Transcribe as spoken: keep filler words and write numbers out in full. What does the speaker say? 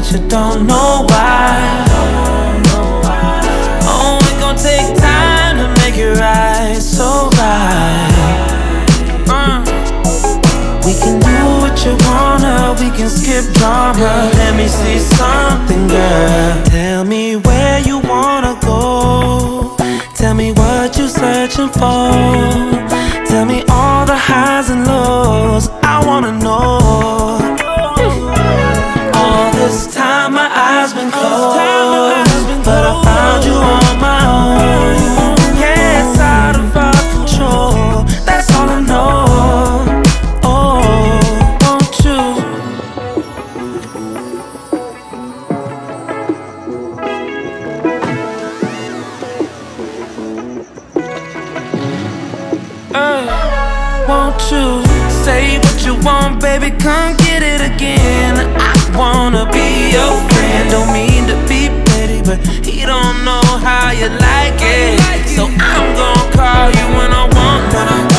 but you don't know why. Oh, it gon' take time to make it right, so right. uh. We can do what you wanna, we can skip drama. Let me see something, girl. Tell me where you wanna go. Tell me what you're searching for. Tell me all the highs and lows, I wanna know. All this time my eyes been closed, but I found you on my own. Yeah, it's out of our control, that's all I know. Oh, won't you? Uh, won't you say what you want, baby, come get it again. I wanna be your friend, don't mean to be petty, but he don't know how you like it. So I'm gonna call you when I want, when I